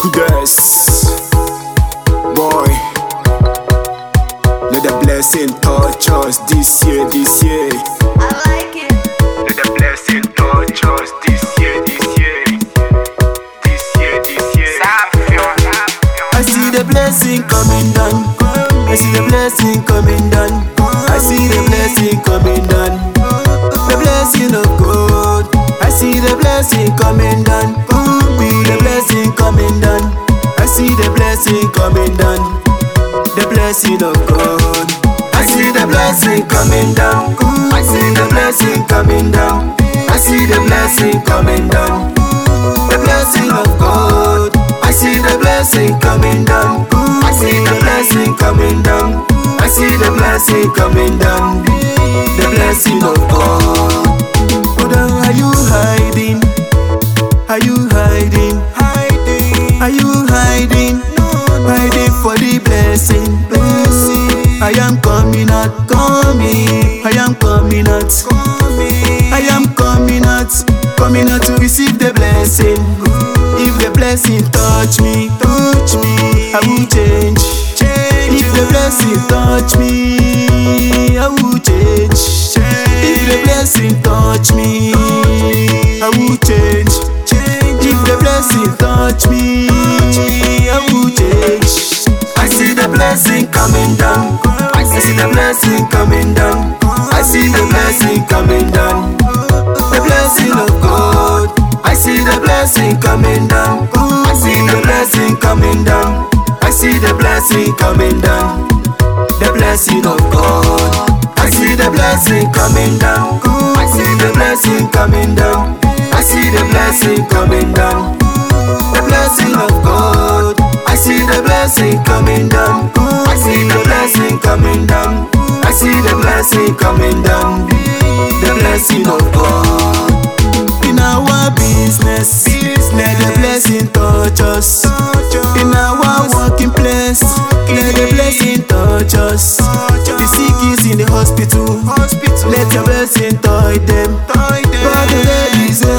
Guess, boy, let the blessing touch us this year. I like it. Let the blessing touch us this year. I see the blessing coming down. I see the blessing coming down. I see the blessing coming down. The blessing of God. I see the blessing coming down. The blessing coming down. I see the blessing coming down. The blessing of God. I see the blessing coming down. I see the blessing coming down. I see the blessing coming down. The blessing of God. I see the blessing coming down. I see the blessing coming down. I see the blessing coming down. The blessing of God. But are you hiding? Are you hiding? Are you hiding? Hiding for the blessing. I am coming out, I am coming out. I am coming out to receive the blessing. If the blessing touch me, I will change. If the blessing touch me, I will change. If the blessing touch me, I will change. If the blessing touch me, I will change. I see the blessing coming down. I see the blessing coming down. I see the blessing coming down. The blessing of God. I see the blessing coming down. I see the blessing coming down. I see the blessing coming down. The blessing of God. I see the blessing coming down. I see the blessing coming down. I see the blessing coming down. The blessing of God. I see the blessing coming down. I see the blessing coming down. I see the blessing coming down. The blessing of God. In our business, let the blessing touch us. In our working place, let the blessing touch us. The sick is in the hospital, let the blessing touch them. God let is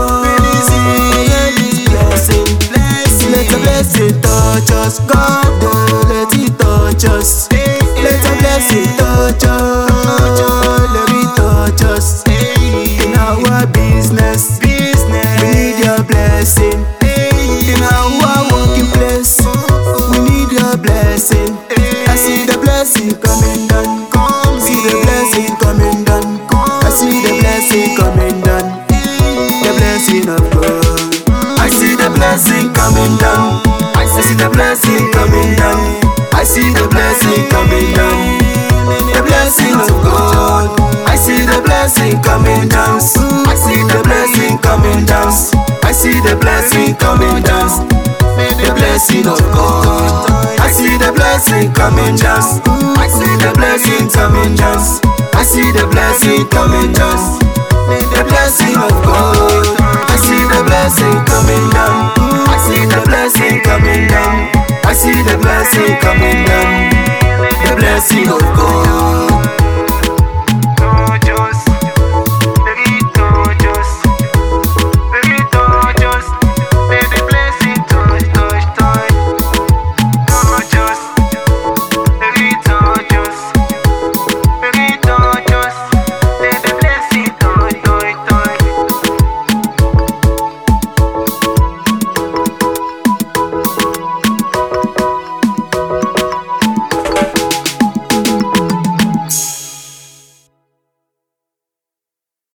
let the blessing touch us. God let it touch us. Let the blessing touch us. Let it touch us. In our business, we need your blessing. In our working place, we need your blessing. I see the blessing coming down. See the blessing coming down. I see the blessing coming down. The blessing of God. I see the blessing coming down. I see the blessing coming down. I see the blessing coming down. The blessing of God. I see the blessing coming down. I see the blessing coming down. I see the blessing coming down. The blessing of God. I see the blessing coming down. I see the blessing coming down. I see the blessing coming down. The blessing of God. I see the blessing coming down.